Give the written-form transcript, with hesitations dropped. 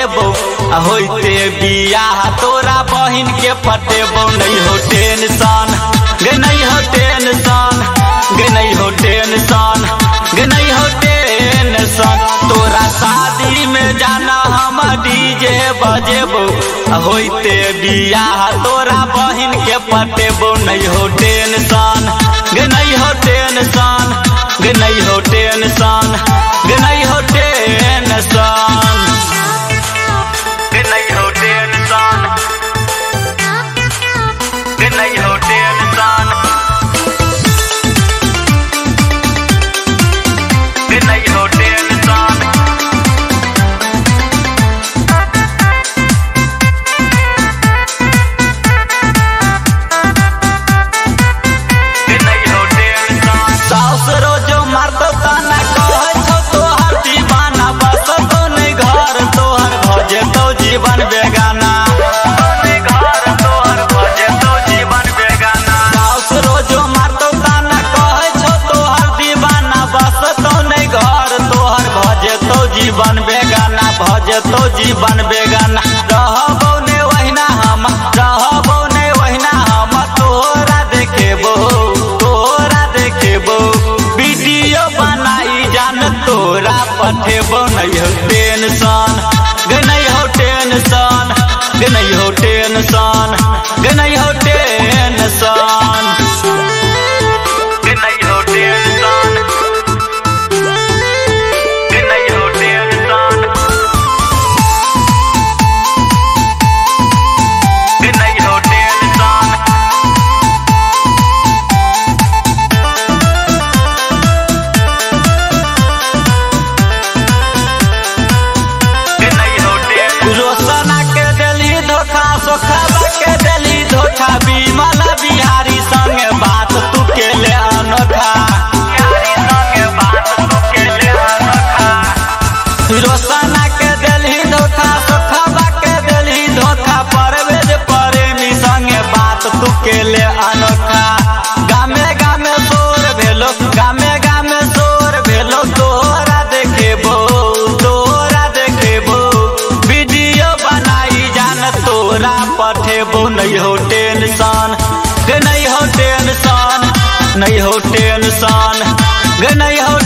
बजेबो होते बियाह तोरा बहिन के पटेबो नहीं हो टेंशन गे नहीं हो टेंशन गे नहीं हो टेंशन गे नहीं हो टेंशन तोरा शादी में जाना हम डीजे बजेबो होते बियाह तोरा बहिन के पटेबो नहीं हो टेंशन गे नहीं हो टेंशन गे नहीं हो टेंशन गे नहीं हो टेंशन गे नहीं हो टेंशन गे नहीं हो टेंशन गे नहीं हो टेंशन गे नहीं हो टेंशन साउस रोजो मारतो ताना कहे छो तोहर दीवाना बस तो नहीं घर तोहर भजे तो जीवन बेगाना घर तोहर भजे तो जीवन बेगाना साउस रोजो मारतो ताना कहे छो तोहर दीवाना बस तो नहीं घर तोहर भजे तो जीवन बेगाना भजे तो जीवन बेगाना रहबो ने वहिना हम रहबो ने वहिना हम तोहरा देखेबो वीडियो बनाई जान तोरा पठेबो नहीं हो टेंशन गे नहीं हो टेंशन गे नहीं हो टेंशन गे नहीं हो टेंशन गे नहीं हो टेंशन गे नहीं हो टेंशन गे नहीं हो टेंशन रोशना के दिली धोखा सोखा के दिली धोखा विमल बिहारी संगे बात तू के ले अनोखा रोशना के दिली धोखा सोखा के दिली धोखा परवेज प्रेमी संगे बात तू के ले अनोखा गामे गामे शोर भेलो गामे गामे शोर भेलो तोरा देखेबो तोरा पठेबो नहीं हो टेंशन गे नहीं हो टेंशन नहीं हो टेंशन गे नहीं हो